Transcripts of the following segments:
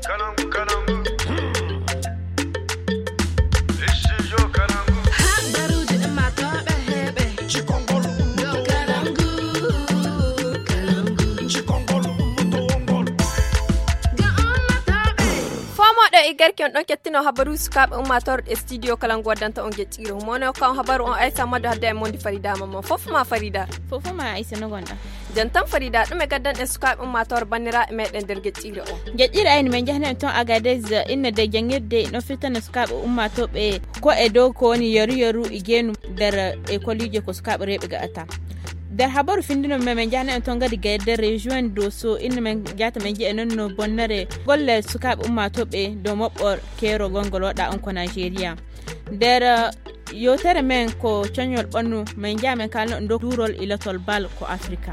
Igarken don kettino habaru sukabe ummator studio kalango wadanta on getiro mono kan habaru on Aisha mado hadda mondi Farida mamma fofuma Farida Aisha no gonda jantan Farida dume gaddan sukabe ummator banira meden der getiro o getira ay men jahna ton Agadez inna de jangirde no fitana sukabe ummato be ko edo ko ni yaru igenu der ekolije ko sukabe rebe ga ata der habaru findino men jahna ton gadi ga der region doso inna men jata men je non bonnare golle sukabe ummato be do mobbor kero gongolo da on ko Nigeria der yotere men ko chonyol bonu men jamen kalno ndo durol ilatol bal ko Africa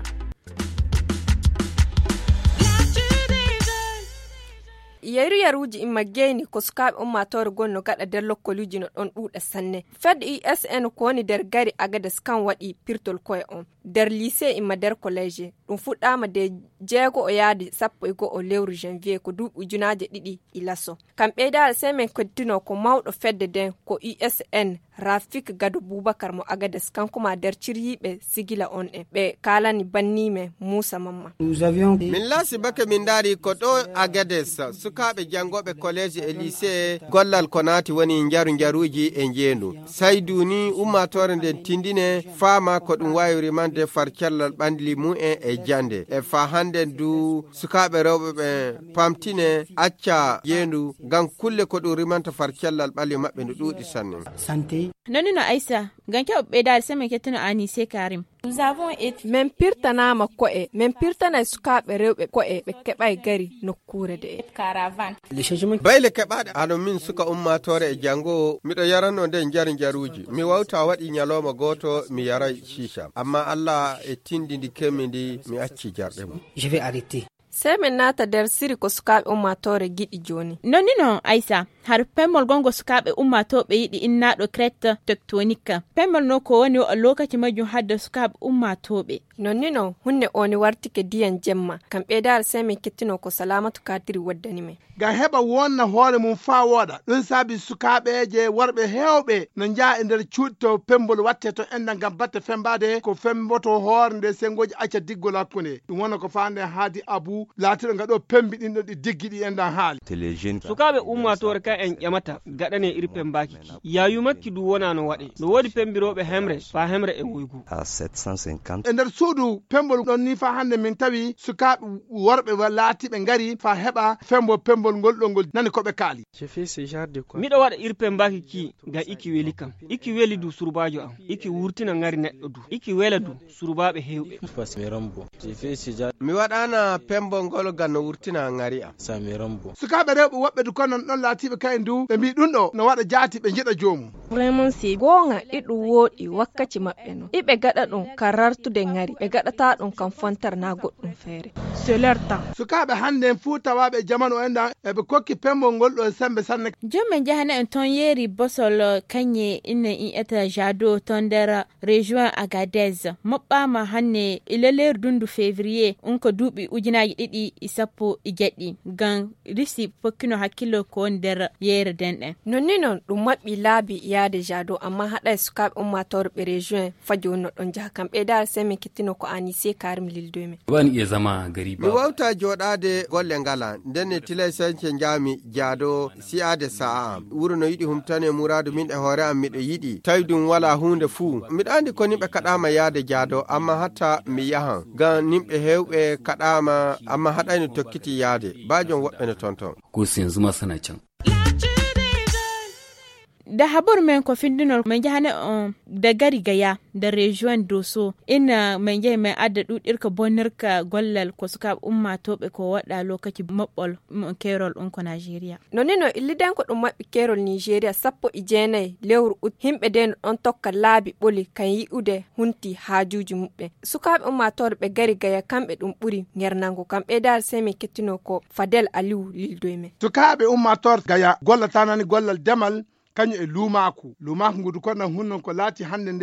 yaruji imageni ko sukabe ummator gonno gada der lokkoluji no don duda sanne fed ESN ko ni der gari agada skan wadi pirtol koy on der lycée imma der college dum fudama de jego o yaadi sappo go o lewru janvier ko dubu junaaje didi ilaso kambe dal semen koddino ko mawdo fedde den ko ESN Rafik Gado Bubakar mo agades kankuma der ciryibe sigila on be kalani bannime Musa Mamma min lasi baka min dari ko do agades sukabe jangobe college e lycée gollal konati woni jaruji e njendu sayduni ummatore den tindine fama ko dum wayuri mande farcellal bandli mu e jande e fa hande du sukabe rewbe be pamtine acca yendu gan kulle ko dum rimanta farcellal bali mabbe ndu dudi sanne santé nonino Aisha ganke obbe dal seme ketino Anise Karim nous avons été men pirtana makko e men pirtana sukabe rewbe ko e be kebay gari nokkure de caravan bayle kebade ado min suka ummatore e jango mido yarano den jaruji mi wawta wadi nyaloma goto mi yara shisha amma Allah e tindindi kemindi mi acci jarde mo je vais arrêter semen nata der siri ko sukabe ummatore gidi joni nonino Aisha har pemmol gongo sukabe ummatobe yidi innado crête tectonique pemmol no ko woni o lokaci majum hadda sukabe ummatobe nonnino hunne oni wartike diyan jemma kambe dal semen kettino ko salamatu kadiri waddani me ga heba wonna hoore mum fa woda don sabi sukabe je warbe hewbe no jaa e der ciutto pembol watte to enda gam batte fembade ko femboto hoorde sengoji acca diggol hakkunde dum wona ko faande haadi abu latiro ngado pembi dindo di diggidi enda haali sukabe ummatore ka en yamata gadane iri pembaki yayu makki du wona no wade no wodi pembirobe hemre fa hemre e woygu à 750 ender suudu pembol don ni fa hande min tawi sukabe worbe wallati be ngari fa heba fembo pembol ngol nani ko be kaali je fais ce genre de quoi mido wada iri pembaki ki ga iki weli kam iki weli du surbajo am iki wurtina ngari neddo du iki wela du surbabe hewbe mi wadana pembo ngol ganno wurtina ngari am sukabe rewbe wobbe du konon don latibe kay ndu be mi dundo no wada jaati be jida joomu vraiment si gonga idu wodi wakkati mabbe no ibe gada dum karartude ngari be gadata dum kan fontar na goddum fere c'est leur temps sukabe hande futa wabe jamanu enda e be kokki pembo ngol do sembe sanne jomme jahana en ton yeri bosol kanye inne in eta jado tondera region Agadez mabba ma hanne ilele dundu février unko dubi ujinaaji didi isapo igeddi gan risi pokkino hakkilo ko der yere den nonnino dum mabbi labi yaade jado amma hada sukabe ummator be region fajo no don jaha kambe dal semi kitino ko Anise Karim lildome wani iya zama gari ba mi wawta jodade golle ngala denne tilay sanche jami jado siade saa wuruno yidi humtane muradu min e hore am mido yidi taydum wala hunde fu mi andi ko nimbe kadama yaade jado amma hatta mi yahan gan nimbe hewbe kadama amma hadani tokkiti yaade bajon wobbe ne tonton ko yanzu ma sana can da habar men ko findinol men jahane da gari gaya da region doso ina men je men adda dudirka bonirka gollal ko suka umma tobe ko wada lokaci mabbol kerol ko Nigeria nonino illidan ko dum mabbi kerol Nigeria sappo ijene lewru himbe den on tokka laabi boli kan yiude hunti hajuji mubbe suka umma torbe gari gaya kambe dum buri ngernango kambe dal semi kettino ko Fadel Aliou lildoyme suka umma tor gaya gollata nani gollal demal kanyo e lumaku ngudu ko na hunnon ko lati hande nde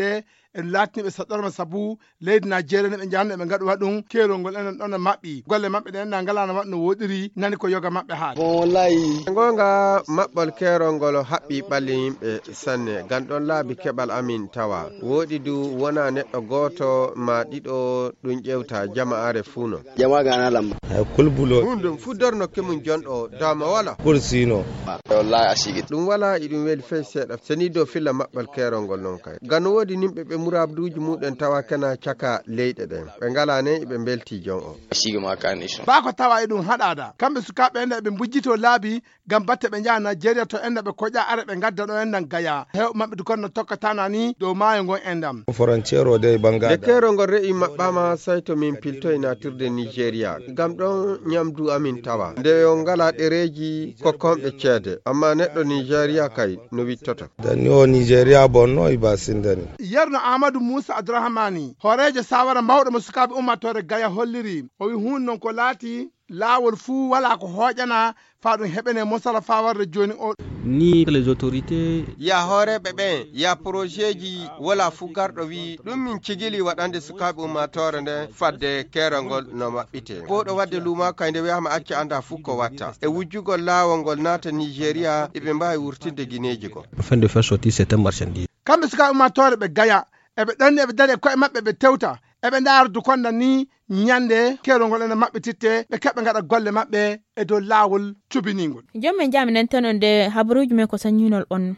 en latni be sadorma sabu leydi Nigeria ne be janne be ngadu wadum kerongol enen don mabbi golle mabbe den na ngala na wadno wodiri nani ko yoga mabbe haal wallahi gonga mabbal kerongol habbi balli yimbe sanne gandon laabi kebal amin tawa wodi du wona neddo goto ma dido dun jewta jama'are funo jama'a gana lamba kulbulo hundum fudorno kemun jondo dama wala kursino wallahi asigi dum wala idum wel fe seda seni do filla mabbal kerongol non kay gan wodi nimbe be murabduji muden tawa kana chaka leyde den be ngala ne be belti jon o asigi ma kan iso ba ko tawa idum hadada kambe sukabe ende be bujjito laabi gam batte be nyaa Nigeria to ende be koja are be gadda do endan gaya hew mabbe du konno tokkatana ni do maayo gon endam frontiero de bangada de kerongol re'i mabbama sayto min pilto ina turde Nigeria gam don nyamdu amin tawa de yo ngala dereji ko kombe cede amma neddo Nigeria kay no wittoto danyo Nigeria bonno ibasindani yerno Amadou Musa Abdurrahmani horeje sawara mawdo musukabe ummatore gaya holliri o wi hun non ko laati lawol fu wala ko hojana fa dum hebene mosala fawarde joni o ni les autorités ya hore bebe ya projetji wala fu gardo wi dum min cigili wadande sukabe ummatore nde fadde kerangol no mabbite bodo wadde luma kayde wiyama acci anda fu ko watta e wujjugol lawol nata Nigeria ibe mbawi wurtinde gineji ko afin de faire sortir cette marchandise kambe sukabe ummatore be gaya ebe danne be dare ko e mabbe be tewta ebe ndaardu konda ni nyande kerongol ene mabbe titte be kebe ngada golle mabbe e do lawol tubiningol jomme jaminan tanonde habruji men ko sanyinol on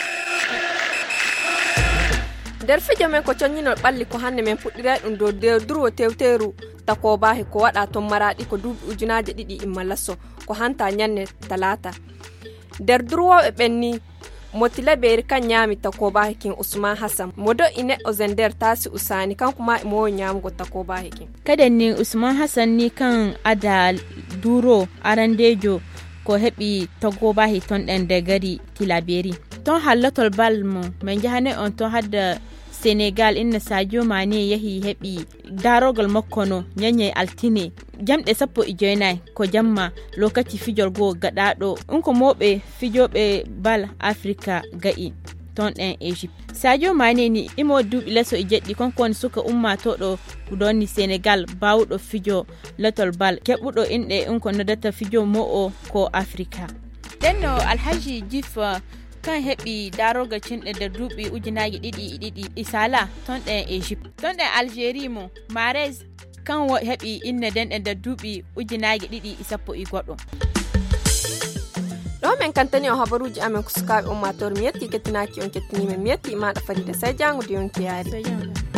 der fijo men ko conyinol balli ko hande men puddira dum do de duro tewteru tako bahi ko wada to maradi ko dubi ujunaaje didi immalasso ko hanta nyanne talata der duro e benni motile beri kan nyami takoba hikin Usman Hassan modo ine ozender tasi usani kan kuma mo nyam go takoba hikin kada ni Usman Hassan ni kan ada duro arandejo ko hebi tagoba hiton den de gari tilaberi ton halatol balmo men jahane on to hadda Senegal inna Sadio Mane yahi hebi darogol makkono nyanye altine jamde sappo ijoynay ko jamma lokati fijol go gadado unko mobe fijobe bal Africa gai ton en Egypt Sadio Mane ni imo dubi leso ijeddi konkon suka umma to do doni Senegal bawdo fijo lotol bal kebudo inde unko nodata fijo mo ko Africa denno Alhaji Jifa kan hebi daroga cinde da dubi ujinaji didi isala ton den Egypt ton den Algeria mo Mahrez kan hebi inna den da dubi ujinaji didi isappo igodo do men kantani o habaruji amen kuskabe ummator miyeti ketinaki on ketini men miyeti ma da farida sai jangu de on kiyari